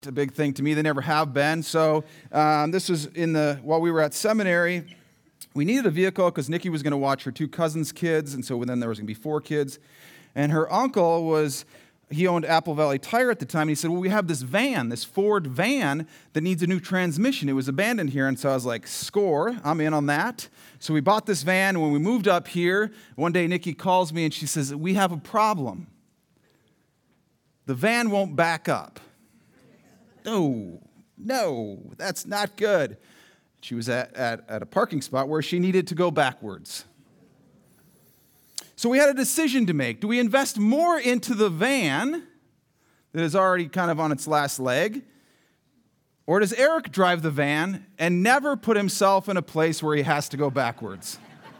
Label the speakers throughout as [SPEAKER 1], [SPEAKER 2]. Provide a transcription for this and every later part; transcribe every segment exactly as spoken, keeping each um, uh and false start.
[SPEAKER 1] a big thing to me. They never have been. So um, this was in the while we were at seminary. We needed a vehicle because Nikki was going to watch her two cousins' kids, and so then there was going to be four kids. And her uncle was, he owned Apple Valley Tire at the time, and he said, well, we have this van, this Ford van that needs a new transmission. It was abandoned here, and so I was like, score, I'm in on that. So we bought this van, and when we moved up here, one day Nikki calls me, and she says, we have a problem. The van won't back up. No, no, that's not good. She was at, at, at a parking spot where she needed to go backwards. So we had a decision to make. Do we invest more into the van that is already kind of on its last leg? Or does Eric drive the van and never put himself in a place where he has to go backwards?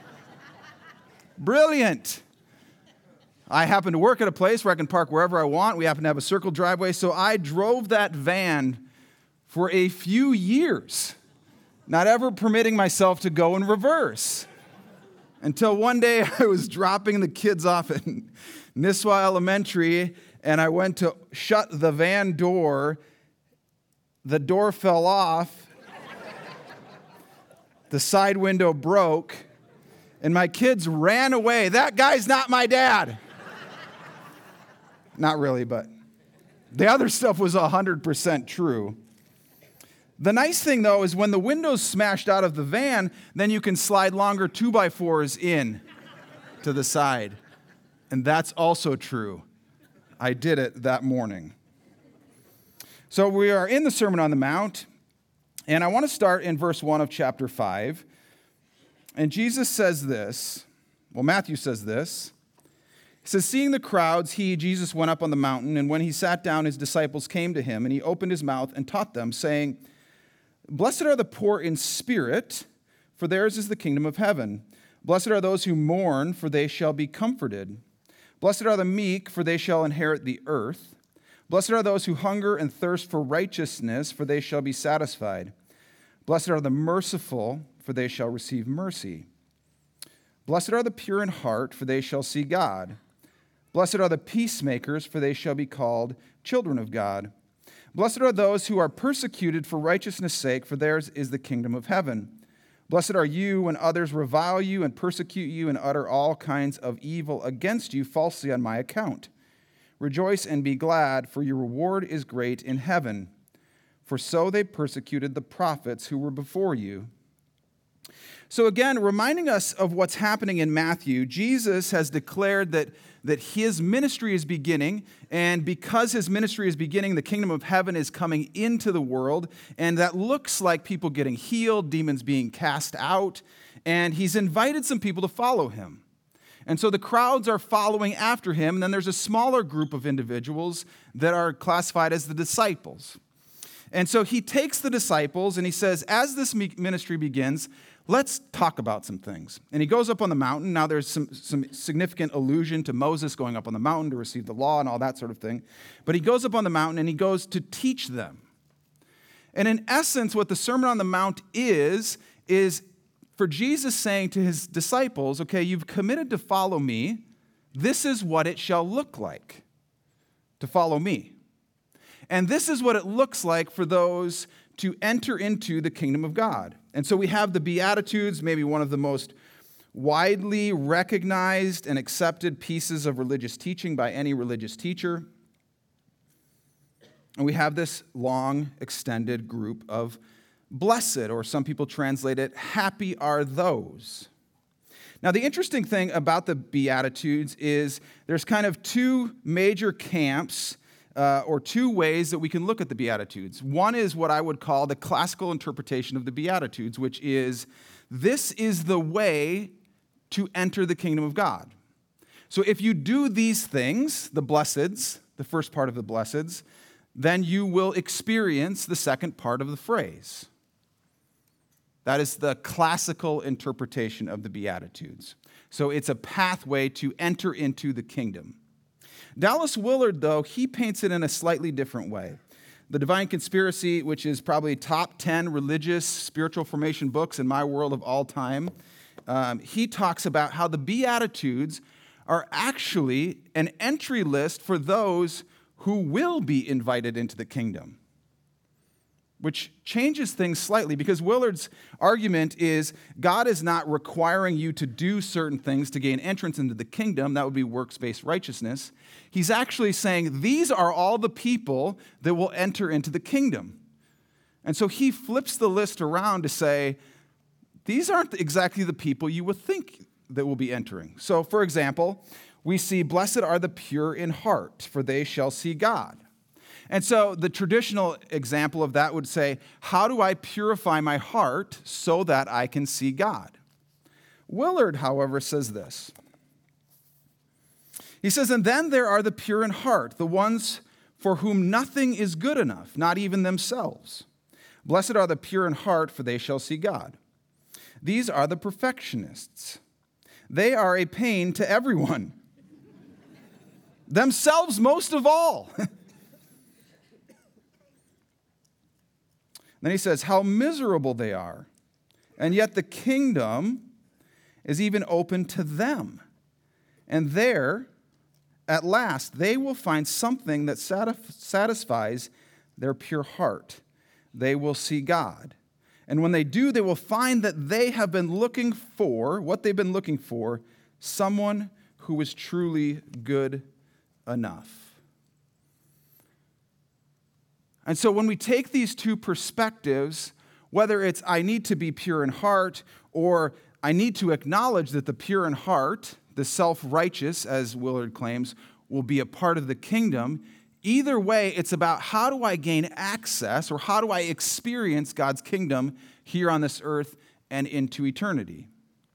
[SPEAKER 1] Brilliant. I happen to work at a place where I can park wherever I want. We happen to have a circle driveway, so I drove that van for a few years, not ever permitting myself to go in reverse. Until one day I was dropping the kids off at Nisswa Elementary, and I went to shut the van door. The door fell off. The side window broke, and my kids ran away. That guy's not my dad. Not really, but the other stuff was one hundred percent true. The nice thing, though, is when the window's smashed out of the van, then you can slide longer two by fours in to the side. And that's also true. I did it that morning. So we are in the Sermon on the Mount, and I want to start in verse one of chapter five. And Jesus says this, well, Matthew says this. He says, seeing the crowds, he, Jesus, went up on the mountain, and when he sat down, his disciples came to him, and he opened his mouth and taught them, saying, blessed are the poor in spirit, for theirs is the kingdom of heaven. Blessed are those who mourn, for they shall be comforted. Blessed are the meek, for they shall inherit the earth. Blessed are those who hunger and thirst for righteousness, for they shall be satisfied. Blessed are the merciful, for they shall receive mercy. Blessed are the pure in heart, for they shall see God. Blessed are the peacemakers, for they shall be called children of God. Blessed are those who are persecuted for righteousness' sake, for theirs is the kingdom of heaven. Blessed are you when others revile you and persecute you and utter all kinds of evil against you falsely on my account. Rejoice and be glad, for your reward is great in heaven. For so they persecuted the prophets who were before you. So again, reminding us of what's happening in Matthew, Jesus has declared that, that his ministry is beginning, and because his ministry is beginning, the kingdom of heaven is coming into the world, and that looks like people getting healed, demons being cast out, and he's invited some people to follow him. And so the crowds are following after him, and then there's a smaller group of individuals that are classified as the disciples. And so he takes the disciples, and he says, as this ministry begins, let's talk about some things. And he goes up on the mountain. Now there's some, some significant allusion to Moses going up on the mountain to receive the law and all that sort of thing. But he goes up on the mountain and he goes to teach them. And in essence, what the Sermon on the Mount is, is for Jesus saying to his disciples, okay, you've committed to follow me. This is what it shall look like to follow me. And this is what it looks like for those to enter into the kingdom of God. And so we have the Beatitudes, maybe one of the most widely recognized and accepted pieces of religious teaching by any religious teacher. And we have this long, extended group of blessed, or some people translate it, happy are those. Now, the interesting thing about the Beatitudes is there's kind of two major camps Uh, or two ways that we can look at the Beatitudes. One is what I would call the classical interpretation of the Beatitudes, which is, this is the way to enter the kingdom of God. So if you do these things, the blesseds, the first part of the blesseds, then you will experience the second part of the phrase. That is the classical interpretation of the Beatitudes. So it's a pathway to enter into the kingdom. Dallas Willard, though, he paints it in a slightly different way. The Divine Conspiracy, which is probably top ten religious spiritual formation books in my world of all time, um, he talks about how the Beatitudes are actually an entry list for those who will be invited into the kingdom. which changes things slightly because Willard's argument is God is not requiring you to do certain things to gain entrance into the kingdom. That would be works-based righteousness. He's actually saying these are all the people that will enter into the kingdom. And so he flips the list around to say, these aren't exactly the people you would think that will be entering. So, for example, we see, blessed are the pure in heart, for they shall see God. And so the traditional example of that would say, how do I purify my heart so that I can see God? Willard, however, says this. He says, and then there are the pure in heart, the ones for whom nothing is good enough, not even themselves. Blessed are the pure in heart, for they shall see God. These are the perfectionists. They are a pain to everyone, themselves most of all. Then he says, how miserable they are, and yet the kingdom is even open to them. And there, at last, they will find something that satisfies their pure heart. They will see God. And when they do, they will find that they have been looking for, what they've been looking for, someone who is truly good enough. And so when we take these two perspectives, whether it's I need to be pure in heart or I need to acknowledge that the pure in heart, the self-righteous, as Willard claims, will be a part of the kingdom, either way, it's about how do I gain access or how do I experience God's kingdom here on this earth and into eternity.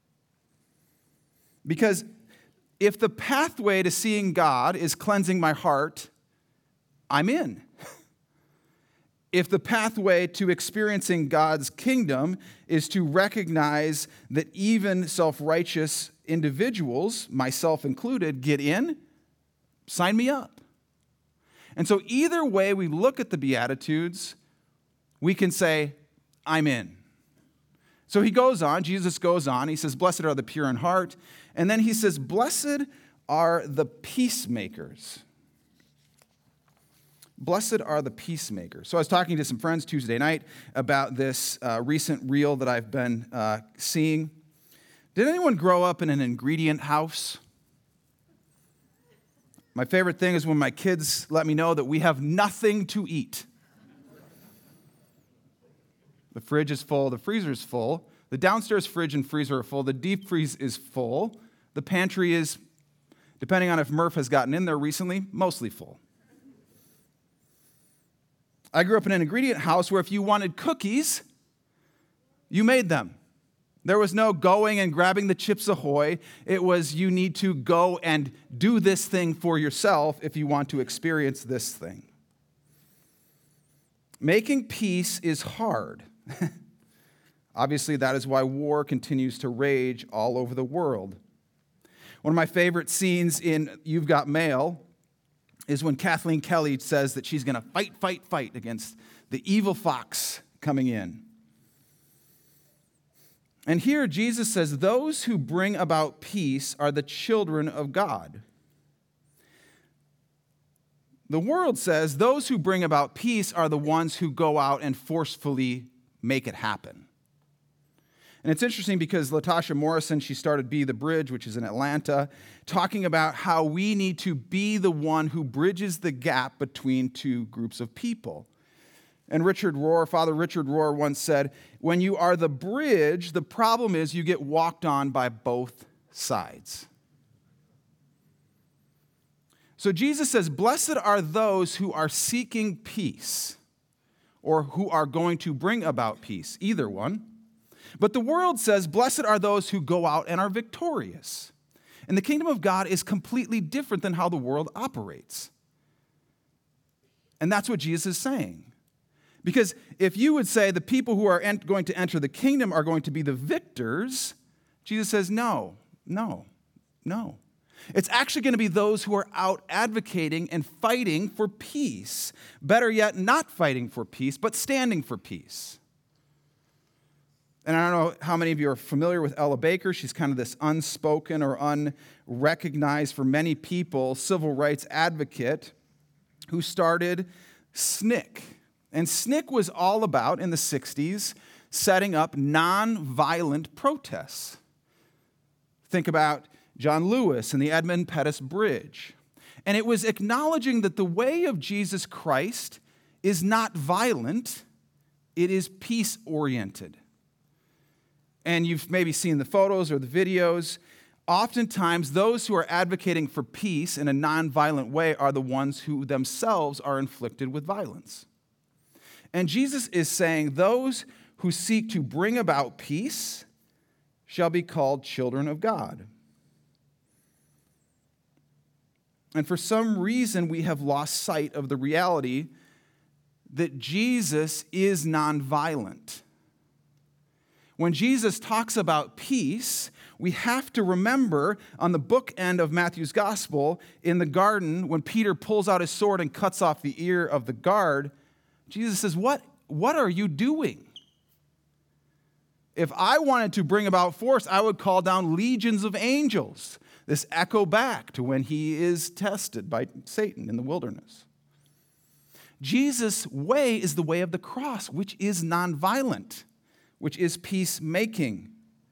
[SPEAKER 1] Because if the pathway to seeing God is cleansing my heart, I'm in. If the pathway to experiencing God's kingdom is to recognize that even self-righteous individuals, myself included, get in, sign me up. And so either way we look at the Beatitudes, we can say, I'm in. So he goes on, Jesus goes on, he says, blessed are the pure in heart. And then he says, blessed are the peacemakers. Blessed are the peacemakers. So I was talking to some friends Tuesday night about this uh, recent reel that I've been uh, seeing. Did anyone grow up in an ingredient house? My favorite thing is when my kids let me know that we have nothing to eat. The fridge is full, the freezer is full, the downstairs fridge and freezer are full, the deep freeze is full, the pantry is, depending on if Murph has gotten in there recently, mostly full. I grew up in an ingredient house where if you wanted cookies, you made them. There was no going and grabbing the Chips Ahoy. It was you need to go and do this thing for yourself if you want to experience this thing. Making peace is hard. Obviously, that is why war continues to rage all over the world. One of my favorite scenes in You've Got Mail is when Kathleen Kelly says that she's going to fight, fight, fight against the evil fox coming in. And here Jesus says, those who bring about peace are the children of God. The world says those who bring about peace are the ones who go out and forcefully make it happen. And it's interesting because Latasha Morrison, she started Be the Bridge, which is in Atlanta, talking about how we need to be the one who bridges the gap between two groups of people. And Richard Rohr, Father Richard Rohr once said, when you are the bridge, the problem is you get walked on by both sides. So Jesus says, blessed are those who are seeking peace or who are going to bring about peace, either one. But the world says, blessed are those who go out and are victorious. And the kingdom of God is completely different than how the world operates. And that's what Jesus is saying. Because if you would say the people who are ent- going to enter the kingdom are going to be the victors, Jesus says, no, no, no. It's actually going to be those who are out advocating and fighting for peace. Better yet, not fighting for peace, but standing for peace. And I don't know how many of you are familiar with Ella Baker. She's kind of this unspoken or unrecognized for many people civil rights advocate who started S N C C, And S N C C was all about, in the sixties, setting up nonviolent protests. Think about John Lewis and the Edmund Pettus Bridge. And it was acknowledging that the way of Jesus Christ is not violent, it is peace-oriented. And you've maybe seen the photos or the videos. Oftentimes, those who are advocating for peace in a nonviolent way are the ones who themselves are inflicted with violence. And Jesus is saying those who seek to bring about peace shall be called children of God. And for some reason, we have lost sight of the reality that Jesus is nonviolent. When Jesus talks about peace, we have to remember on the bookend of Matthew's gospel, in the garden, when Peter pulls out his sword and cuts off the ear of the guard, Jesus says, what, what are you doing? If I wanted to bring about force, I would call down legions of angels. This echo back to when he is tested by Satan in the wilderness. Jesus' way is the way of the cross, which is nonviolent, which is peacemaking.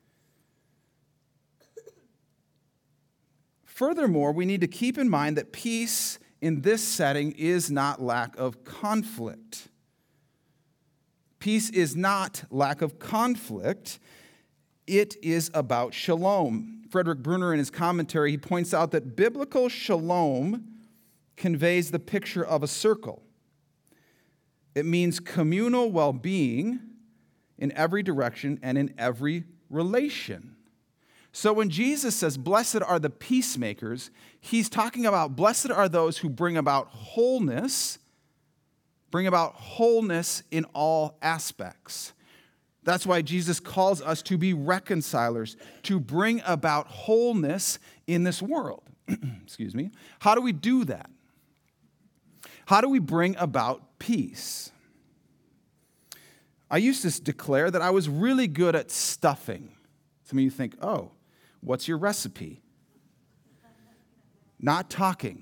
[SPEAKER 1] Furthermore, we need to keep in mind that peace in this setting is not lack of conflict. Peace is not lack of conflict. It is about shalom. Frederick Bruner, in his commentary, he points out that biblical shalom conveys the picture of a circle. It means communal well-being in every direction and in every relation. So when Jesus says, blessed are the peacemakers, he's talking about blessed are those who bring about wholeness, bring about wholeness in all aspects. That's why Jesus calls us to be reconcilers, to bring about wholeness in this world. Excuse me. How do we do that? How do we bring about peace? I used to declare that I was really good at stuffing. Some of you think, oh, what's your recipe? Not talking.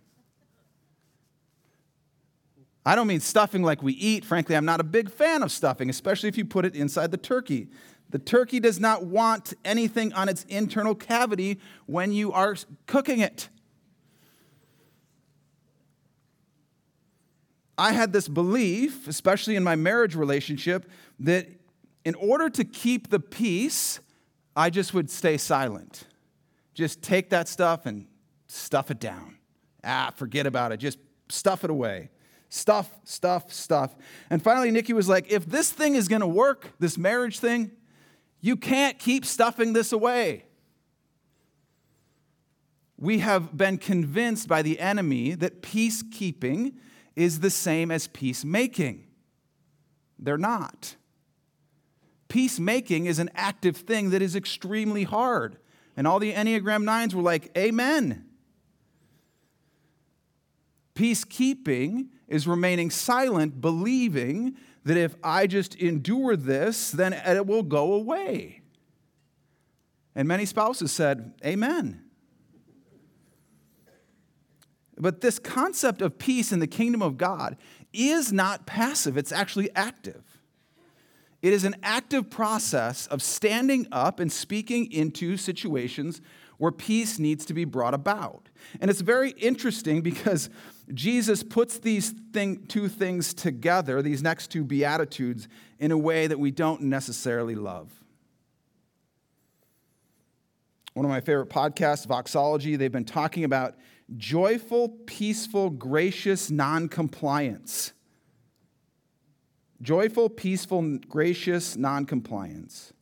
[SPEAKER 1] I don't mean stuffing like we eat. Frankly, I'm not a big fan of stuffing, especially if you put it inside the turkey. The turkey does not want anything on its internal cavity when you are cooking it. I had this belief, especially in my marriage relationship, that in order to keep the peace, I just would stay silent. Just take that stuff and stuff it down. Ah, forget about it. Just stuff it away. Stuff, stuff, stuff. And finally, Nikki was like, if this thing is going to work, this marriage thing, you can't keep stuffing this away. We have been convinced by the enemy that peacekeeping is the same as peacemaking. They're not. Peacemaking is an active thing that is extremely hard. And all the Enneagram nines were like, amen. Peacekeeping is remaining silent, believing that if I just endure this, then it will go away. And many spouses said, amen. But this concept of peace in the kingdom of God is not passive. It's actually active. It is an active process of standing up and speaking into situations where peace needs to be brought about. And it's very interesting because Jesus puts these thing, two things together, these next two Beatitudes, in a way that we don't necessarily love. One of my favorite podcasts, Voxology, they've been talking about joyful, peaceful, gracious noncompliance. Joyful, peaceful, gracious noncompliance.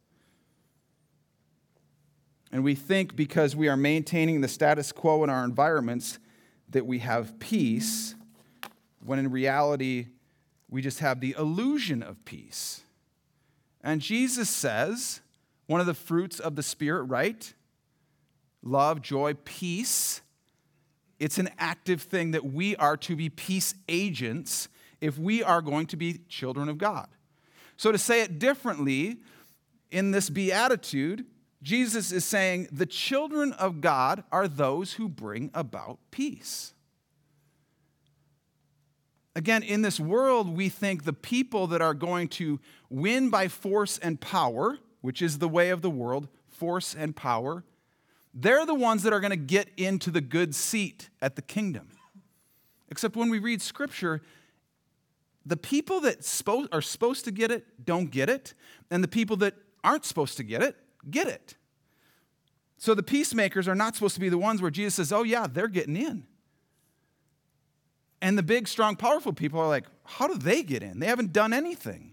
[SPEAKER 1] And we think because we are maintaining the status quo in our environments that we have peace, when in reality, we just have the illusion of peace. And Jesus says, one of the fruits of the Spirit, right? Love, joy, peace. It's an active thing that we are to be peace agents if we are going to be children of God. So to say it differently, in this beatitude, Jesus is saying the children of God are those who bring about peace. Again, in this world, we think the people that are going to win by force and power, which is the way of the world, force and power, they're the ones that are going to get into the good seat at the kingdom. Except when we read Scripture, the people that spo- are supposed to get it don't get it, and the people that aren't supposed to get it, get it. So the peacemakers are not supposed to be the ones where Jesus says, oh yeah, they're getting in. And the big, strong, powerful people are like, how do they get in? They haven't done anything.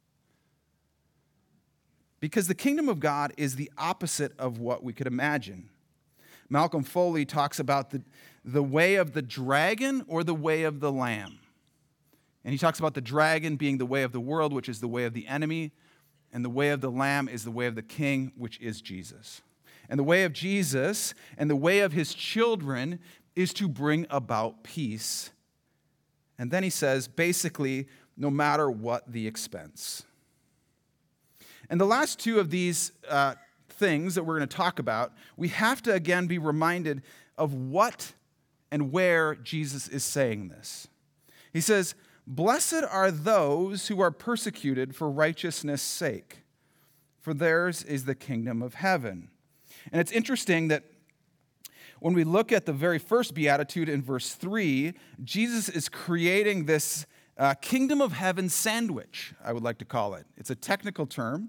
[SPEAKER 1] Because the kingdom of God is the opposite of what we could imagine. Malcolm Foley talks about the, the way of the dragon or the way of the lamb. And he talks about the dragon being the way of the world, which is the way of the enemy, and the way of the lamb is the way of the king, which is Jesus. And the way of Jesus and the way of his children is to bring about peace. And then he says, basically, no matter what the expense. And the last two of these uh, things that we're going to talk about, we have to again be reminded of what and where Jesus is saying this. He says, blessed are those who are persecuted for righteousness' sake, for theirs is the kingdom of heaven. And it's interesting that when we look at the very first beatitude in verse three, Jesus is creating this uh, kingdom of heaven sandwich, I would like to call it. It's a technical term.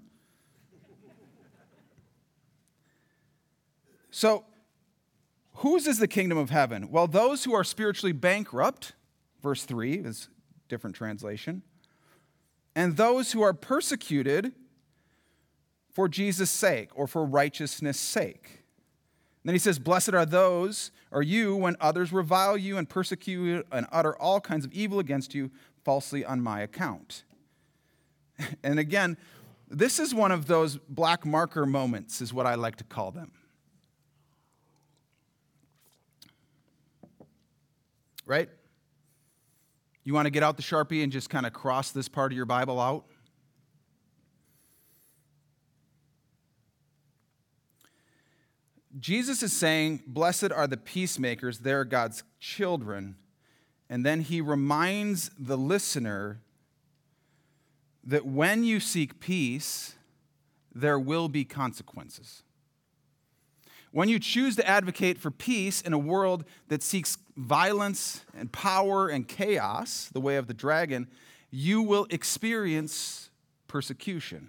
[SPEAKER 1] So, whose is the kingdom of heaven? Well, those who are spiritually bankrupt, verse three is a different translation, and those who are persecuted for Jesus' sake or for righteousness' sake. And then he says, blessed are those, or you, when others revile you and persecute you and utter all kinds of evil against you falsely on my account. And again, this is one of those black marker moments, is what I like to call them. Right? You want to get out the Sharpie and just kind of cross this part of your Bible out? Jesus is saying, blessed are the peacemakers, they're God's children. And then he reminds the listener that when you seek peace, there will be consequences. When you choose to advocate for peace in a world that seeks violence and power and chaos, the way of the dragon, you will experience persecution.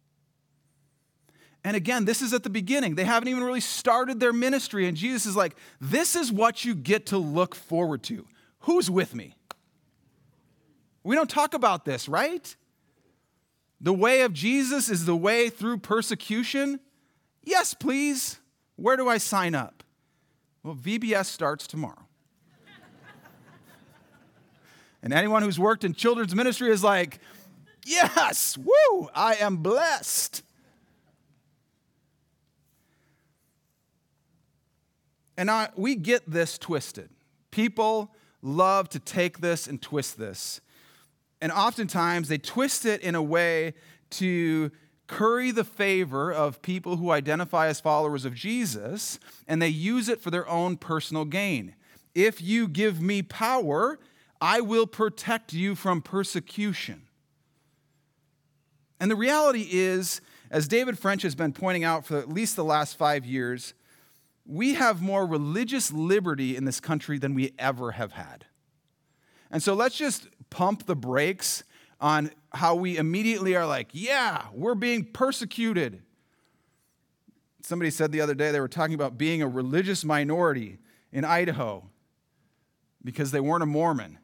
[SPEAKER 1] And again, this is at the beginning. They haven't even really started their ministry, and Jesus is like, this is what you get to look forward to. Who's with me? We don't talk about this, right? The way of Jesus is the way through persecution? Yes, please. Where do I sign up? Well, V B S starts tomorrow. And anyone who's worked in children's ministry is like, yes, woo, I am blessed. And I, we get this twisted. People love to take this and twist this. And oftentimes they twist it in a way to curry the favor of people who identify as followers of Jesus, and they use it for their own personal gain. If you give me power, I will protect you from persecution. And the reality is, as David French has been pointing out for at least the last five years, we have more religious liberty in this country than we ever have had. And so let's just pump the brakes on how we immediately are like, yeah, we're being persecuted. Somebody said the other day they were talking about being a religious minority in Idaho because they weren't a Mormon.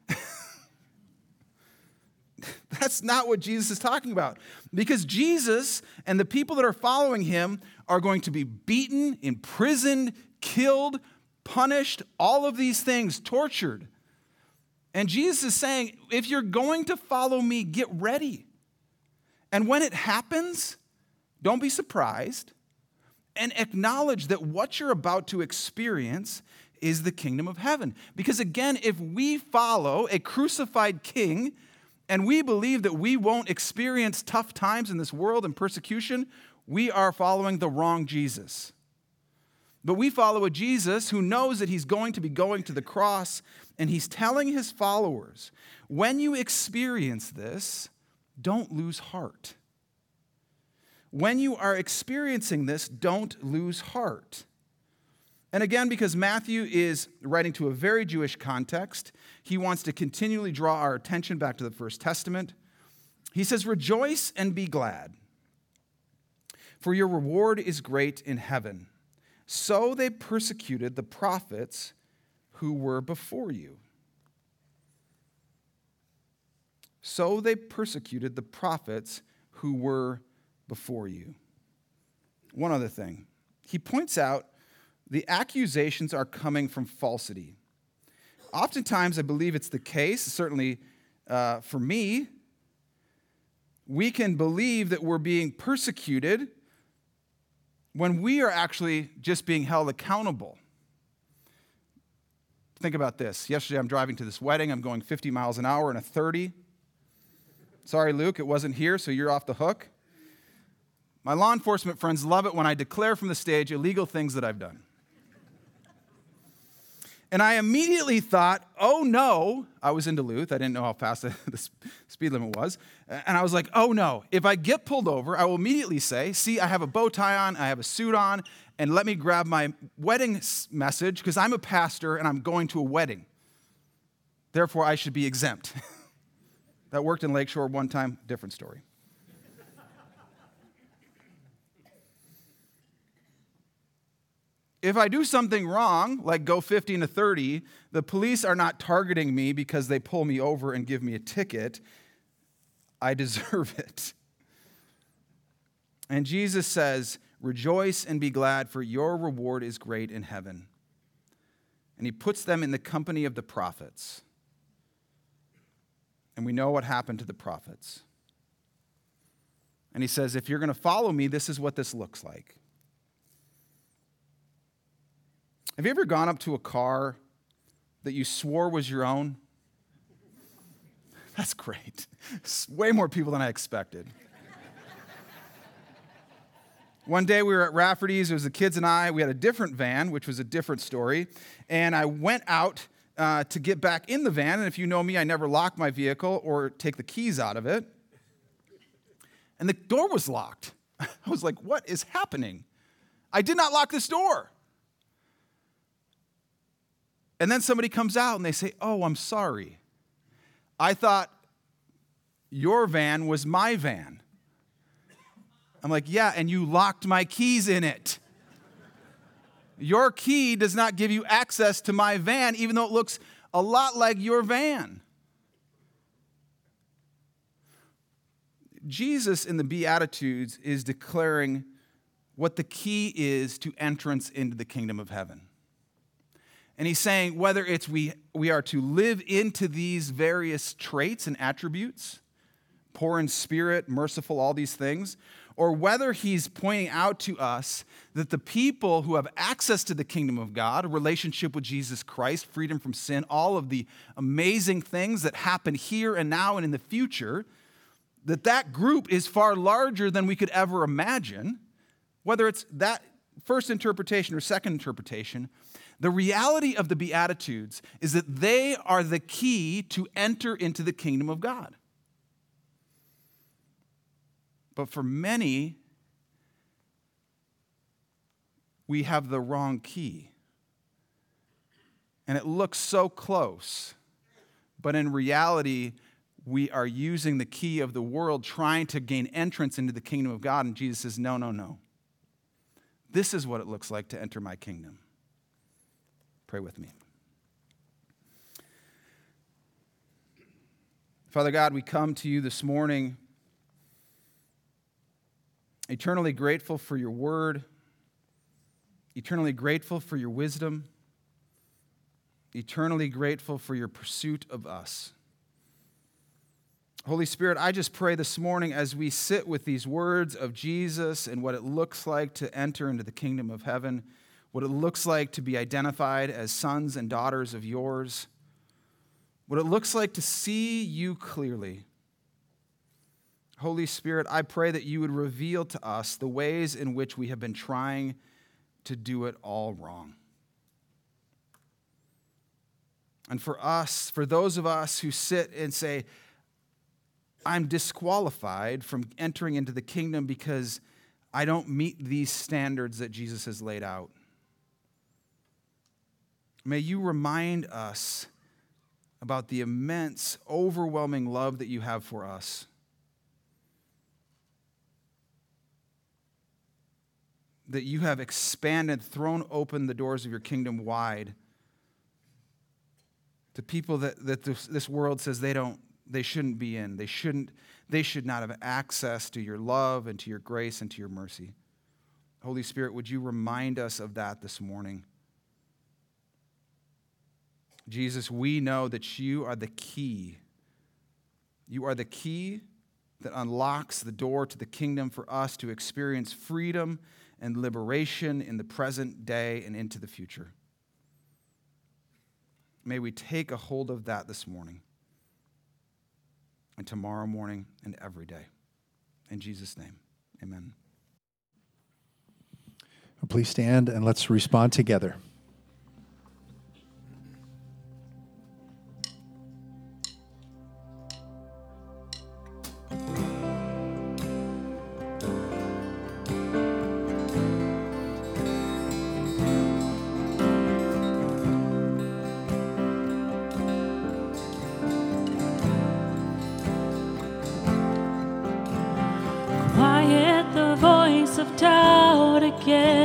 [SPEAKER 1] That's not what Jesus is talking about. Because Jesus and the people that are following him are going to be beaten, imprisoned, killed, punished, all of these things, tortured. And Jesus is saying, if you're going to follow me, get ready. And when it happens, don't be surprised and acknowledge that what you're about to experience is the kingdom of heaven. Because again, if we follow a crucified king and we believe that we won't experience tough times in this world and persecution, we are following the wrong Jesus. But we follow a Jesus who knows that he's going to be going to the cross, and he's telling his followers, when you experience this, don't lose heart. When you are experiencing this, don't lose heart. And again, because Matthew is writing to a very Jewish context, he wants to continually draw our attention back to the First Testament. He says, rejoice and be glad, for your reward is great in heaven. So they persecuted the prophets who were before you. So they persecuted the prophets who were before you. One other thing. He points out the accusations are coming from falsity. Oftentimes, I believe it's the case, certainly uh, for me, we can believe that we're being persecuted when we are actually just being held accountable. Think about this. Yesterday, I'm driving to this wedding. I'm going fifty miles an hour in a thirty. Sorry, Luke, it wasn't here, so you're off the hook. My law enforcement friends love it when I declare from the stage illegal things that I've done. And I immediately thought, oh no, I was in Duluth. I didn't know how fast the speed limit was. And I was like, oh no, if I get pulled over, I will immediately say, see, I have a bow tie on, I have a suit on, and let me grab my wedding message because I'm a pastor and I'm going to a wedding. Therefore, I should be exempt. That worked in Lakeshore one time, different story. If I do something wrong, like go fifty and a thirty, the police are not targeting me because they pull me over and give me a ticket. I deserve it. And Jesus says, rejoice and be glad, for your reward is great in heaven. And he puts them in the company of the prophets. And we know what happened to the prophets. And he says, if you're going to follow me, this is what this looks like. Have you ever gone up to a car that you swore was your own? That's great. It's way more people than I expected. One day we were at Rafferty's. It was the kids and I. We had a different van, which was a different story. And I went out uh, to get back in the van. And if you know me, I never lock my vehicle or take the keys out of it. And the door was locked. I was like, what is happening? I did not lock this door. And then somebody comes out and they say, oh, I'm sorry. I thought your van was my van. I'm like, yeah, and you locked my keys in it. Your key does not give you access to my van, even though it looks a lot like your van. Jesus in the Beatitudes is declaring what the key is to entrance into the kingdom of heaven. And he's saying whether it's we, we are to live into these various traits and attributes, poor in spirit, merciful, all these things, or whether he's pointing out to us that the people who have access to the kingdom of God, a relationship with Jesus Christ, freedom from sin, all of the amazing things that happen here and now and in the future, that that group is far larger than we could ever imagine, whether it's that first interpretation or second interpretation. The reality of the Beatitudes is that they are the key to enter into the kingdom of God. But for many, we have the wrong key. And it looks so close, but in reality, we are using the key of the world trying to gain entrance into the kingdom of God. And Jesus says, no, no, no. This is what it looks like to enter my kingdom. Pray with me. Father God, we come to you this morning eternally grateful for your word, eternally grateful for your wisdom, eternally grateful for your pursuit of us. Holy Spirit, I just pray this morning as we sit with these words of Jesus and what it looks like to enter into the kingdom of heaven, what it looks like to be identified as sons and daughters of yours, what it looks like to see you clearly. Holy Spirit, I pray that you would reveal to us the ways in which we have been trying to do it all wrong. And for us, for those of us who sit and say, I'm disqualified from entering into the kingdom because I don't meet these standards that Jesus has laid out. May you remind us about the immense, overwhelming love that you have for us. That you have expanded, thrown open the doors of your kingdom wide to people that, that this, this world says they don't, they shouldn't be in. They shouldn't, they should not have access to your love and to your grace and to your mercy. Holy Spirit, would you remind us of that this morning? Jesus, we know that you are the key. You are the key that unlocks the door to the kingdom for us to experience freedom and liberation in the present day and into the future. May we take a hold of that this morning and tomorrow morning and every day. In Jesus' name, amen.
[SPEAKER 2] Please stand and let's respond together.
[SPEAKER 3] Quiet the voice of doubt again.